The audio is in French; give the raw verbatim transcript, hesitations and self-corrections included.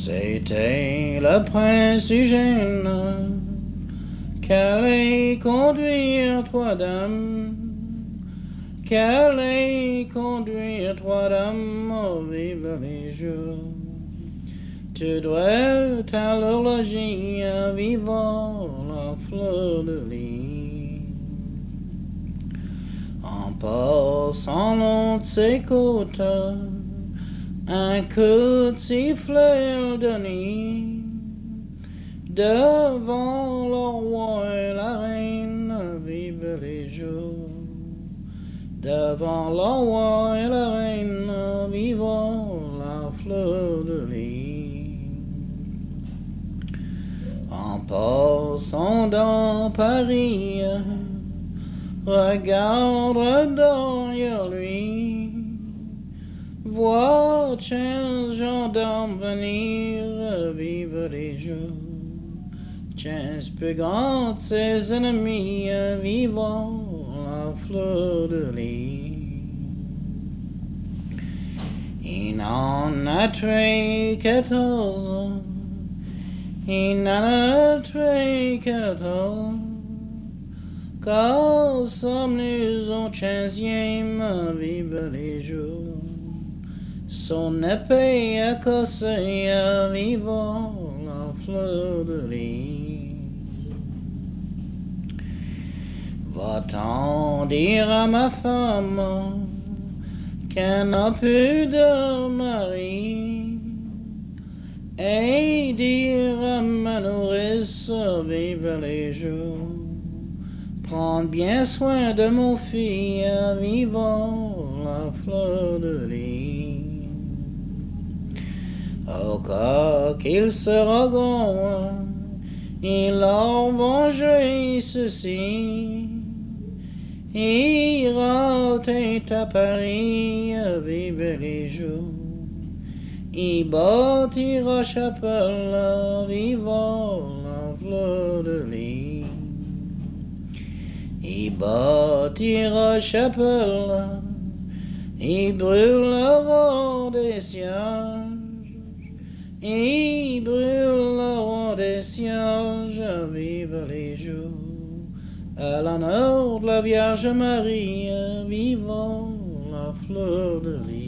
C'était le prince Eugène qu'allait conduire trois dames, qu'allait conduire trois dames au vivre les jours. Tu dois à l'horloger vivant la fleur de lis. En passant long de ses côtes, un coup de sifflet de nuit, devant le roi et la reine vivent les jours. Devant le roi et la reine vivant la fleur de lis. En passant dans Paris, regarde derrière lui, vois quinze gendarmes venir vivre les jours. Quinze plus grands de ses ennemis vivant la fleur de lis. Il en a tué quatorze, il en a tué quatorze, car sommes-nous au quinzième vivre les jours. Son épée écossée vivant la fleur de lis. Va-t'en dire à ma femme qu'elle n'a plus de mari, et dire à ma nourrice vive les jours. Prendre bien soin de mon fils vivant la fleur de lis. Au cas qu'il sera grand, il leur venger ceci. Il ira à Paris vivre les jours. Il bâtira chapelle vivant la fleur de lis. Il bâtira chapelle, il brûlera des cierges, il brûlera des cierges vivre les jours. À l'honneur de la Vierge Marie, vivant la fleur de lis.